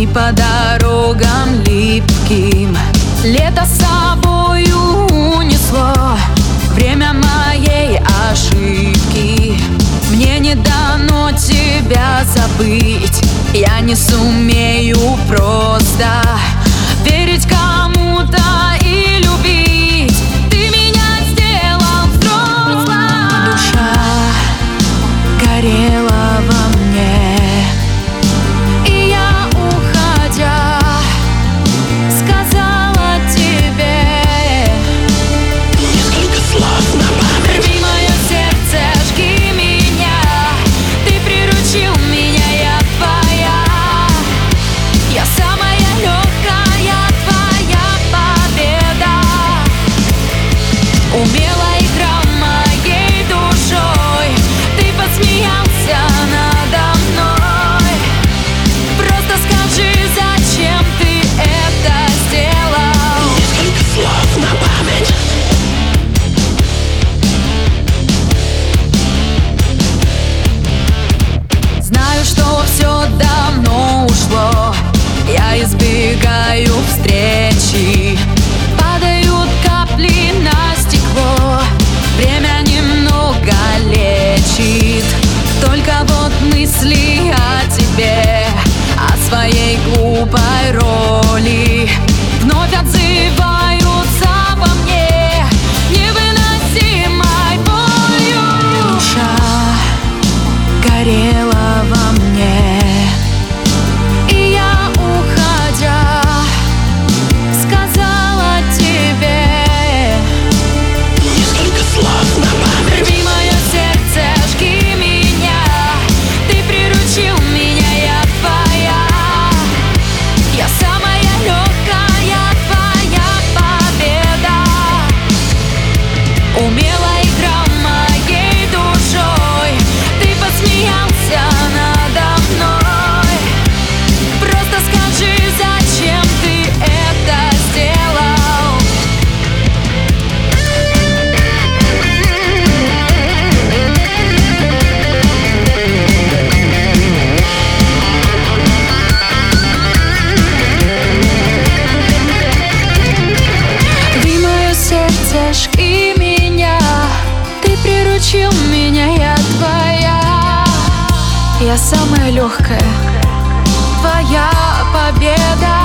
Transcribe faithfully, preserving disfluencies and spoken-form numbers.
и по дорогам липким. Лето с собою унесло время моей ошибки. Мне не дано тебя забыть, я не сумею просто верить кому-то и любить. Ты меня сделал взрослым. Душа горела во мне, и я, уходя, сказала тебе несколько слов на память. Рви мое сердце, жги меня, ты приручил меня, я твоя. Я самая легкая, твоя победа. Умело играл моей душой, ты посмеялся надо мной. Просто скажи, зачем ты это сделал? Несколько слов на память. Знаю, что все давно ушло, я избегаю встречи. Падают капли на стекло, время немного лечит. Только вот мысли о тебе, о своей глупой роли вновь отзываются во мне невыносимой болью. Душа горела во мне, и я, уходя, сказала тебе Несколько слов на память. рви мое сердце, жги меня, ты приручил меня, я твоя. Я самая легкая, твоя победа. Умело играл моей душой, ты посмеялся надо мной. Просто скажи, зачем ты это сделал? Рви мое сердце, жги меня, ты приручил меня, я твоя. Я самая легкая, твоя победа.